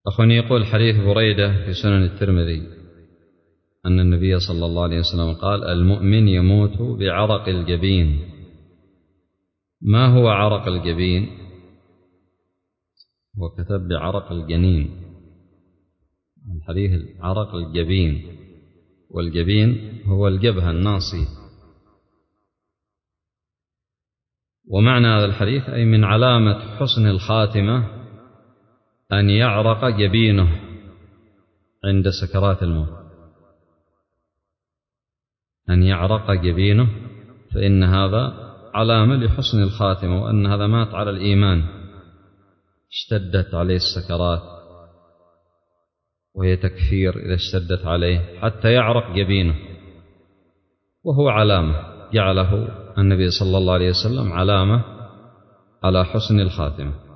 أخوني يقول حديث بريدة في سنن الترمذي أن النبي صلى الله عليه وسلم قال: المؤمن يموت بعرق الجبين. ما هو عرق الجبين؟ وكتب بعرق الجنين. الحديث عرق الجبين، والجبين هو الجبهة الناصية. ومعنى هذا الحديث أي من علامة حسن الخاتمة أن يعرق جبينه عند سكرات الموت، أن يعرق جبينه، فإن هذا علامة لحسن الخاتمة، وأن هذا مات على الإيمان، اشتدت عليه السكرات وهي تكفير إذا اشتدت عليه حتى يعرق جبينه، وهو علامة جعله النبي صلى الله عليه وسلم علامة على حسن الخاتمة.